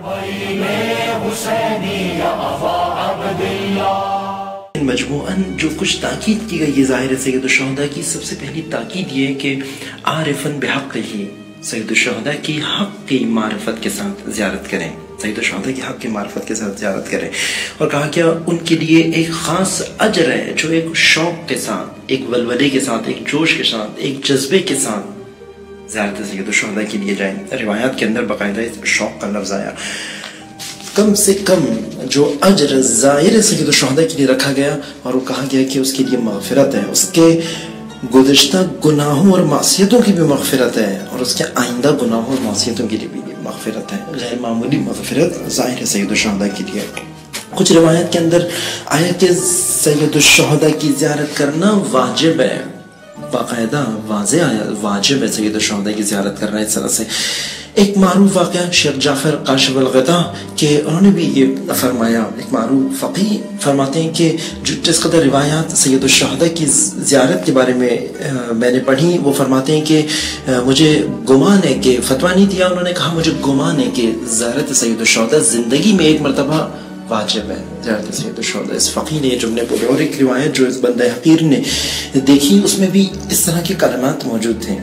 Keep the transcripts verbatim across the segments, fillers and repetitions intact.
مجموعاً جو کچھ تاکید کی گئی ہے ظاہر سید الشہداء کی، سب سے پہلی تاکید یہ کہ عارفاً بحق ہی سید الشہداء کی حق کی معرفت کے ساتھ زیارت کریں، سید الشہداء کی حق کی معرفت کے ساتھ زیارت کریں، اور کہا کیا ان کے لیے ایک خاص اجر ہے جو ایک شوق کے ساتھ، ایک ولولے کے ساتھ، ایک جوش کے ساتھ، ایک جذبے کے ساتھ زیارت سید الشہداء کے لیے جائیں۔ روایات کے اندر باقاعدہ شوق کا لفظ آیا۔ کم سے کم جو اجر زائر سید الشہداء کے لیے رکھا گیا، اور وہ کہا گیا کہ اس کے لیے مغفرت ہے، اس کے گزشتہ گناہوں اور معصیتوں کی بھی مغفرت ہے، اور اس کے آئندہ گناہوں اور معصیتوں کے لیے بھی مغفرت ہے، غیر معمولی مغفرت ظاہر سید الشہداء کے لیے۔ کچھ روایت کے اندر آیا کہ سید الشہداء کی زیارت کرنا واجب ہے، باقاعدہ واضح آیا واجب ہے سید الشہداء کی زیارت کرنا۔ اس طرح سے ایک معروف واقعہ شیخ جعفر کاشف الغطا کہ انہوں نے بھی یہ فرمایا، ایک معروف فقیہ فرماتے ہیں کہ جس قدر روایات سید الشہداء کی زیارت کے بارے میں میں نے پڑھی، وہ فرماتے ہیں کہ مجھے گمان ہے کہ فتویٰ نہیں دیا، انہوں نے کہا مجھے گمان ہے کہ زیارت سید الشہداء زندگی میں ایک مرتبہ واجب ہے، زیارت سید الشہداء۔ اس فقیہ نے جملے بولے، اور ایک روایت جو اس بندہ حقیر نے دیکھی اس میں بھی اس طرح کے کلمات موجود تھے۔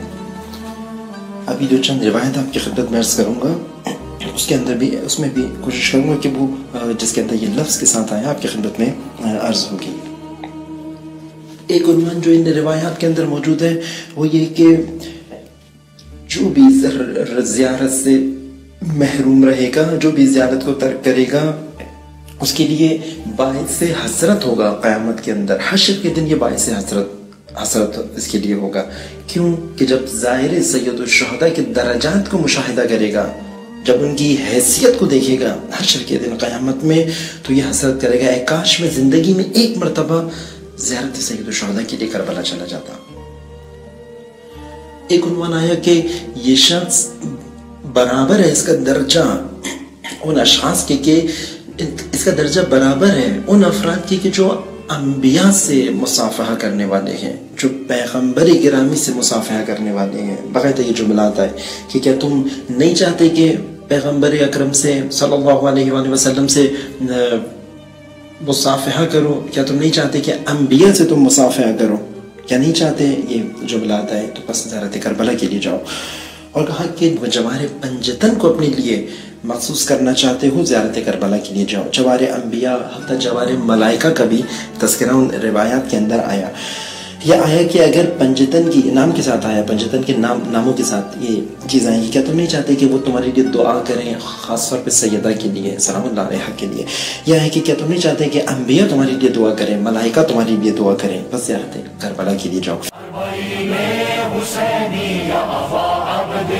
ابھی جو چند روایت آپ کی خدمت میں عرض کروں گا، اس کے اندر بھی اس میں بھی کوشش کروں گا کہ وہ جس کے اندر یہ لفظ کے ساتھ آیا آپ کی خدمت میں عرض ہوگی۔ ایک عنوان جو ان روایات کے اندر موجود ہے وہ یہ کہ جو بھی زیارت سے محروم رہے گا، جو بھی زیارت کو ترک کرے گا، اس کے لیے باعث حسرت ہوگا قیامت کے اندر، حشر کے دن یہ باعث حسرت حسرت اس کے لیے ہوگا۔ کیوں کہ جب ظاہر سید الشہداء کے درجات کو مشاہدہ کرے گا، جب ان کی حیثیت کو دیکھے گا حشر کے دن قیامت میں، تو یہ حسرت کرے گا اے کاش میں زندگی میں ایک مرتبہ زیارت سید الشہداء کے لیے کربلا چلا جاتا۔ ایک عنوان آیا کہ یہ شخص برابر ہے، اس کا درجہ ان اشخاص کے کہ اس کا درجہ برابر ہے ان افراد کی کہ جو انبیاء سے مصافحہ کرنے والے ہیں، جو پیغمبر گرامی سے مصافحہ کرنے والے ہیں۔ باقاعدہ یہ جملات آئے کہ کیا تم نہیں چاہتے کہ پیغمبر اکرم سے صلی اللہ علیہ وآلہ وسلم سے مصافحہ کرو؟ کیا تم نہیں چاہتے کہ انبیاء سے تم مصافحہ کرو؟ کیا نہیں چاہتے؟ یہ جملات آئے تو پس زیارت کربلا کے لیے جاؤ۔ اور کہا کہ جوار پنجتن کو اپنے لیے مخصوص کرنا چاہتے ہو، زیارت کربلا کے لیے جاؤ۔ جوار انبیاء حتی جوار ملائکہ کا بھی تذکرہ ان روایات کے اندر آیا۔ یہ آیا کہ اگر پنجتن کی نام کے ساتھ آیا، پنجتن کے نام ناموں کے ساتھ یہ چیز آئی، کیا تم نہیں چاہتے کہ وہ تمہارے لیے دعا کریں، خاص طور پہ سیدہ کے لیے سلام اللہ علیہا کے لیے؟ یہ ہے کہ کیا تم نہیں چاہتے کہ انبیاء تمہارے لیے دعا کریں، ملائکہ تمہارے لیے دعا کریں؟ بس زیارت کربلا کے لیے جاؤ۔